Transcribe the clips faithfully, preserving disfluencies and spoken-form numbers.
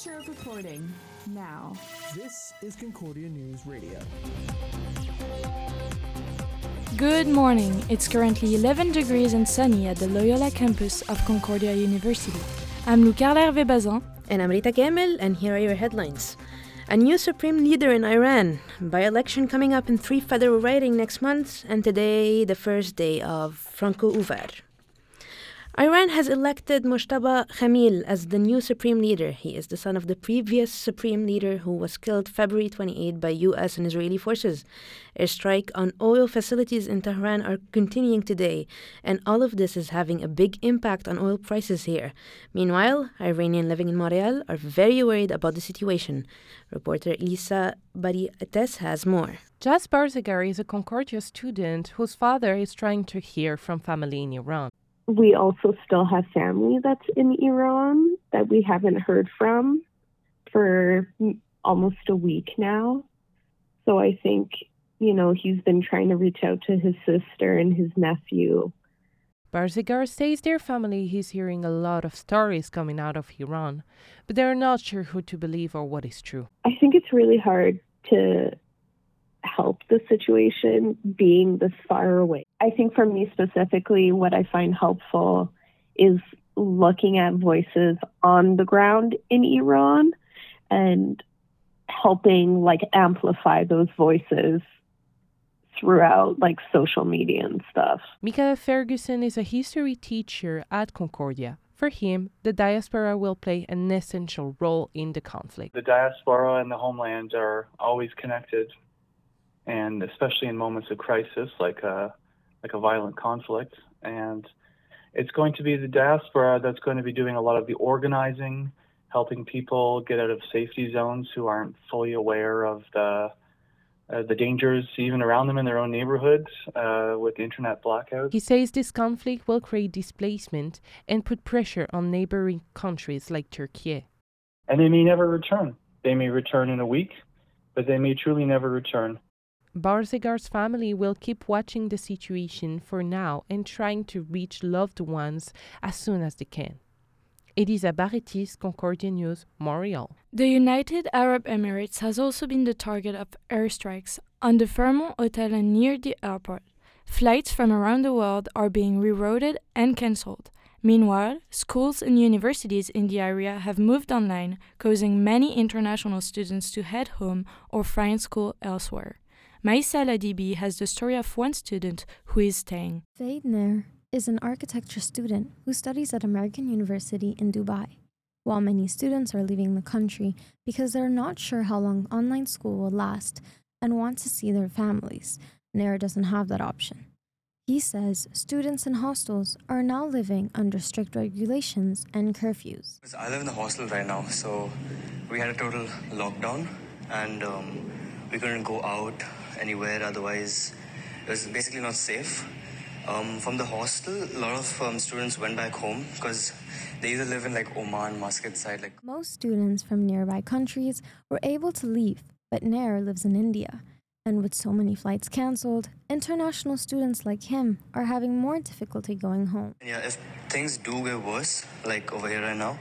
future of reporting, now. This is Concordia News Radio. Good morning. It's currently eleven degrees and sunny at the Loyola campus of Concordia University. I'm Lucarla Hervé-Bazin. And I'm Rita Kamel, and here are your headlines. A new supreme leader in Iran. By-election coming up in three federal ridings next month, and today the first day of Franco Uvar. Iran has elected Mojtaba Khamil as the new supreme leader. He is the son of the previous supreme leader who was killed February twenty-eighth by U S and Israeli forces. Airstrike on oil facilities in Tehran are continuing today, and all of this is having a big impact on oil prices here. Meanwhile, Iranians living in Montreal are very worried about the situation. Reporter Lisa Bariates has more. Jas Barzagar is a Concordia student whose father is trying to hear from family in Iran. We also still have family that's in Iran that we haven't heard from for almost a week now. So I think, you know, he's been trying to reach out to his sister and his nephew. Barzagar says their family is hearing a lot of stories coming out of Iran, but they're not sure who to believe or what is true. I think it's really hard to help the situation being this far away. I think for me specifically, what I find helpful is looking at voices on the ground in Iran and helping like amplify those voices throughout like social media and stuff. Micah Ferguson is a history teacher at Concordia. For him, the diaspora will play an essential role in the conflict. The diaspora and the homeland are always connected, and especially in moments of crisis like a, like a violent conflict. And it's going to be the diaspora that's going to be doing a lot of the organizing, helping people get out of safety zones who aren't fully aware of the uh, the dangers even around them in their own neighborhoods uh, with internet blackouts. He says this conflict will create displacement and put pressure on neighboring countries like Turkey. And they may never return. They may return in a week, but they may truly never return. Barzagar's family will keep watching the situation for now and trying to reach loved ones as soon as they can. Elisa Baritis, Concordia News, Montreal. The United Arab Emirates has also been the target of airstrikes on the Fairmont Hotel and near the airport. Flights from around the world are being rerouted and cancelled. Meanwhile, schools and universities in the area have moved online, causing many international students to head home or find school elsewhere. Maïsa Ladibi has the story of one student who is staying. Faid Nair is an architecture student who studies at American University in Dubai. While many students are leaving the country because they're not sure how long online school will last and want to see their families, Nair doesn't have that option. He says students in hostels are now living under strict regulations and curfews. I live in the hostel right now, so we had a total lockdown and um, we couldn't go out anywhere, otherwise it was basically not safe. Um, from the hostel, a lot of um, students went back home because they either live in like Oman, Muscat side. Like most students from nearby countries were able to leave, but Nair lives in India. And with so many flights cancelled, international students like him are having more difficulty going home. Yeah, if things do get worse, like over here right now,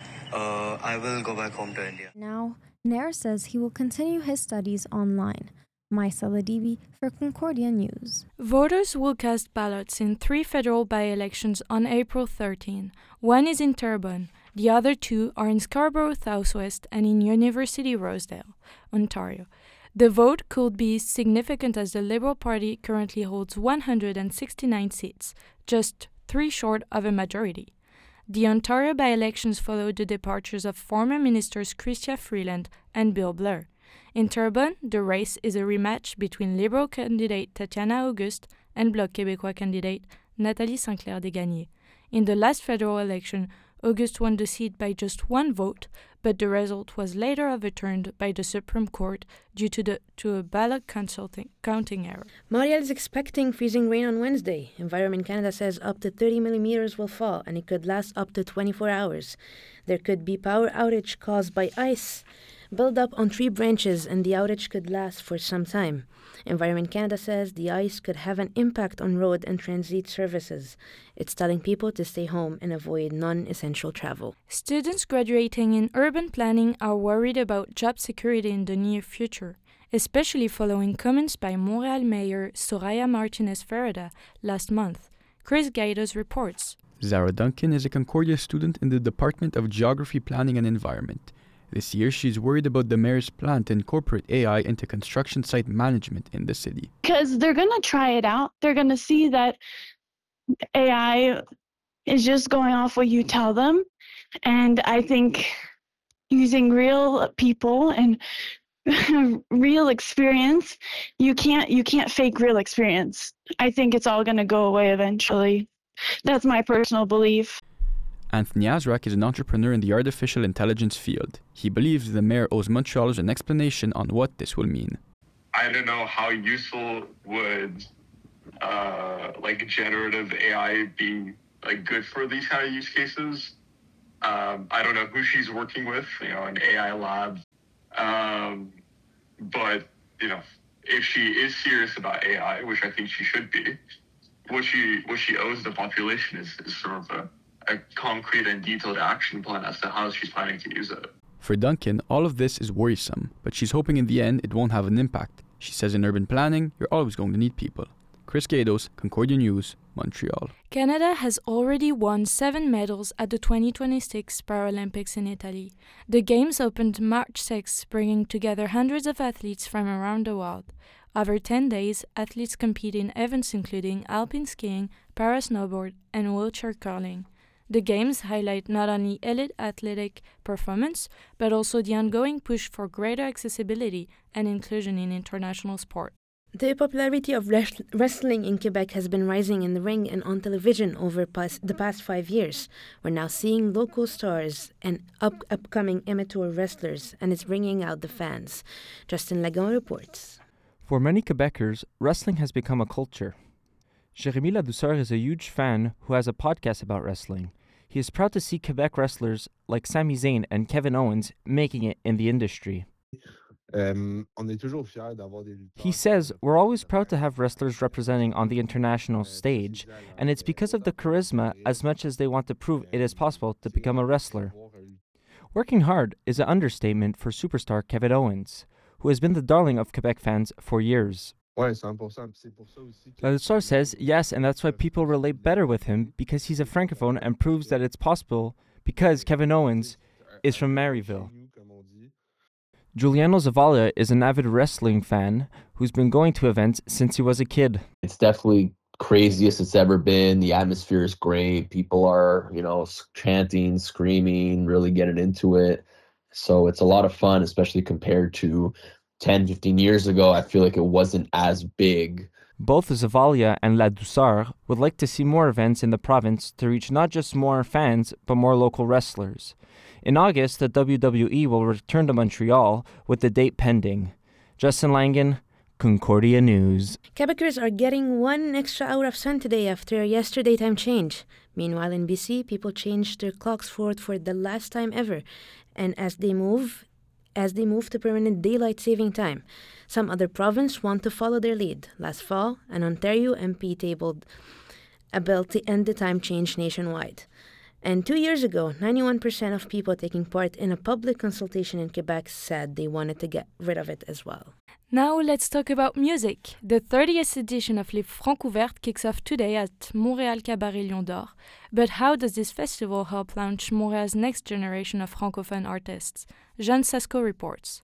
uh, I will go back home to India. Now, Nair says he will continue his studies online. Maïsa Ladibi for Concordia News. Voters will cast ballots in three federal by-elections on April thirteenth. One is in Terrebonne. The other two are in Scarborough Southwest and in University Rosedale, Ontario. The vote could be significant as the Liberal Party currently holds one hundred sixty-nine seats, just three short of a majority. The Ontario by-elections followed the departures of former ministers Chrystia Freeland and Bill Blair. In Terrebonne, the race is a rematch between Liberal candidate Tatiana Auguste and Bloc Québécois candidate Nathalie Sinclair Desgagnés. In the last federal election, Auguste won the seat by just one vote, but the result was later overturned by the Supreme Court due to, the, to a ballot consulting, counting error. Montreal is expecting freezing rain on Wednesday. Environment Canada says up to thirty millimeters will fall, and it could last up to twenty-four hours. There could be power outage caused by ice. build up on tree branches and the outage could last for some time. Environment Canada says the ice could have an impact on road and transit services. It's telling people to stay home and avoid non-essential travel. Students graduating in urban planning are worried about job security in the near future, especially following comments by Montreal Mayor Soraya Martinez-Ferreira last month. Chris Gaidos reports. Zara Duncan is a Concordia student in the Department of Geography, Planning and Environment. This year, she's worried about the mayor's plan to incorporate A I into construction site management in the city. Because they're going to try it out. They're going to see that A I is just going off what you tell them. And I think using real people and real experience, you can't you can't fake real experience. I think it's all going to go away eventually. That's my personal belief. Anthony Azrak is an entrepreneur in the artificial intelligence field. He believes the mayor owes Montrealers an explanation on what this will mean. I don't know how useful would uh, like generative A I be like good for these kind of use cases. Um, I don't know who she's working with, you know, an A I lab. Um, but you know, if she is serious about A I, which I think she should be, what she what she owes the population is, is sort of a a concrete and detailed action plan as to how she's planning to use it. For Duncan, all of this is worrisome, but she's hoping in the end it won't have an impact. She says in urban planning, you're always going to need people. Chris Gaidos, Concordia News, Montreal. Canada has already won seven medals at the twenty twenty-six Paralympics in Italy. The Games opened March sixth, bringing together hundreds of athletes from around the world. Over ten days, athletes compete in events including alpine skiing, para-snowboard, and wheelchair curling. The Games highlight not only elite athletic performance, but also the ongoing push for greater accessibility and inclusion in international sport. The popularity of res- wrestling in Quebec has been rising in the ring and on television over past, the past five years. We're now seeing local stars and up- upcoming amateur wrestlers, and it's bringing out the fans. Justin Lagon reports. For many Quebecers, wrestling has become a culture. Jérémy Ladouceur is a huge fan who has a podcast about wrestling. He is proud to see Quebec wrestlers like Sami Zayn and Kevin Owens making it in the industry. He says, we're always proud to have wrestlers representing on the international stage, and it's because of the charisma as much as they want to prove it is possible to become a wrestler. Working hard is an understatement for superstar Kevin Owens, who has been the darling of Quebec fans for years. Ladouceur says yes, and that's why people relate better with him, because he's a francophone and proves that it's possible because Kevin Owens is from Maryville. Giuliano Zavalia is an avid wrestling fan who's been going to events since he was a kid. It's definitely craziest it's ever been. The atmosphere is great. People are, you know, chanting, screaming, really getting into it. So it's a lot of fun, especially compared to ten, fifteen years ago. I feel like it wasn't as big. Both Zavalia and Ladouceur would like to see more events in the province to reach not just more fans, but more local wrestlers. In August, the W W E will return to Montreal with the date pending. Justin Langen, Concordia News. Quebecers are getting one extra hour of sun today after yesterday time change. Meanwhile, in B C, people changed their clocks forward for the last time ever, and as they move, as they move to permanent daylight saving time. Some other provinces want to follow their lead. Last fall, an Ontario M P tabled a bill to end the time change nationwide. And two years ago, ninety-one percent of people taking part in a public consultation in Quebec said they wanted to get rid of it as well. Now let's talk about music. The thirtieth edition of Les Francouvertes kicks off today at Montréal Cabaret Lion d'Or. But how does this festival help launch Montréal's next generation of francophone artists? Jean Sasco reports.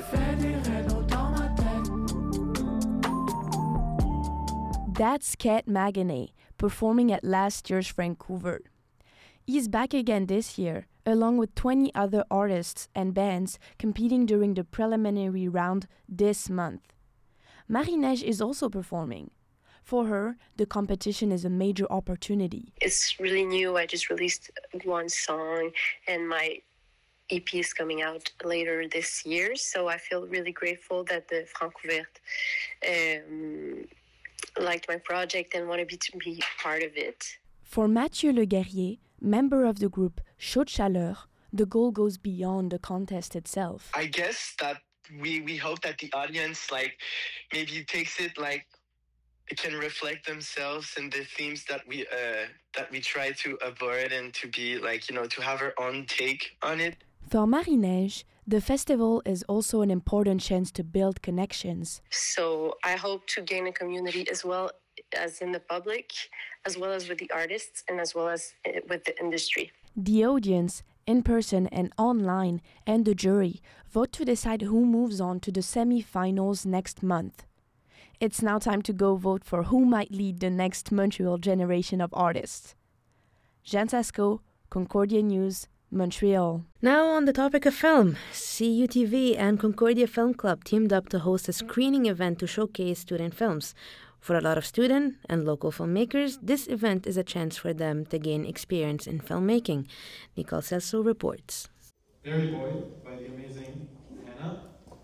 That's Ket Maganet, performing at last year's Francouver. He's back again this year, along with twenty other artists and bands competing during the preliminary round this month. Marie-Neige is also performing. For her, the competition is a major opportunity. It's really new. I just released one song, and my E P is coming out later this year, so I feel really grateful that the Francouvertes um, liked my project and wanted me to be part of it. For Mathieu Le Guerrier, member of the group Chaud de Chaleur, The goal goes beyond the contest itself. I guess that we, we hope that the audience, like, maybe takes it like it can reflect themselves in the themes that we uh, that we try to avoid and to be like, you know, to have our own take on it. For Marie-Neige, the festival is also an important chance to build connections. So I hope to gain a community as well as in the public, as well as with the artists, and as well as with the industry. The audience, in person and online, and the jury vote to decide who moves on to the semi-finals next month. It's now time to go vote for who might lead the next Montreal generation of artists. Jeanne Sasco, Concordia News, Montreal. Now on the topic of film, C U T V and Concordia Film Club teamed up to host a screening event to showcase student films. For a lot of student and local filmmakers, this event is a chance for them to gain experience in filmmaking. Nicole Celso reports. Dairy Boy by the amazing Hannah.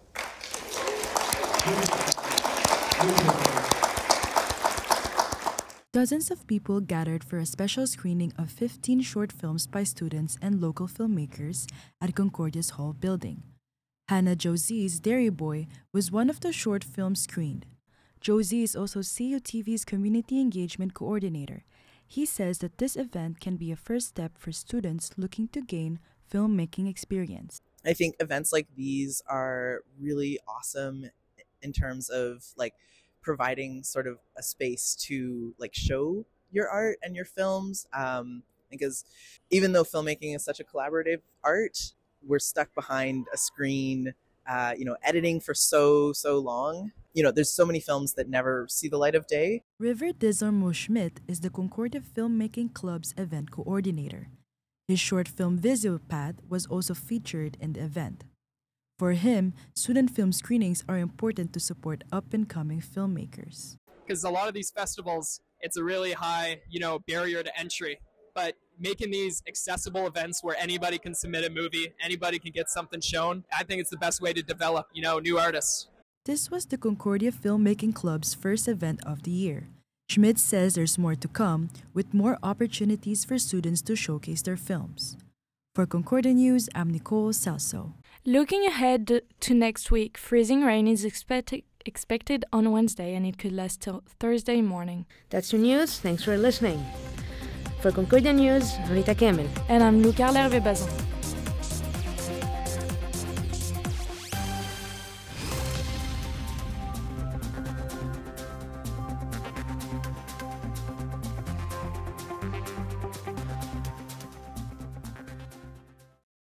Dozens of people gathered for a special screening of fifteen short films by students and local filmmakers at Concordia's Hall building. Hannah Josie's Dairy Boy was one of the short films screened. Josie is also C U T V's Community Engagement Coordinator. He says that this event can be a first step for students looking to gain filmmaking experience. I think events like these are really awesome in terms of like providing sort of a space to like show your art and your films, um, because even though filmmaking is such a collaborative art, we're stuck behind a screen, uh, you know, editing for so, so long. You know, there's so many films that never see the light of day. River Desormeaux-Schmidt is the Concordia Filmmaking Club's event coordinator. His short film Visiopath was also featured in the event. For him, student film screenings are important to support up-and-coming filmmakers. Because a lot of these festivals, it's a really high, you know, barrier to entry. But making these accessible events where anybody can submit a movie, anybody can get something shown, I think it's the best way to develop, you know, new artists. This was the Concordia Filmmaking Club's first event of the year. Schmidt says there's more to come, with more opportunities for students to showcase their films. For Concordia News, I'm Nicole Celso. Looking ahead to next week, freezing rain is expected expected on Wednesday, and it could last till Thursday morning. That's your news. Thanks for listening. For Concordia News, Rita Kemel. And I'm Lou Carl Hervé Bazin.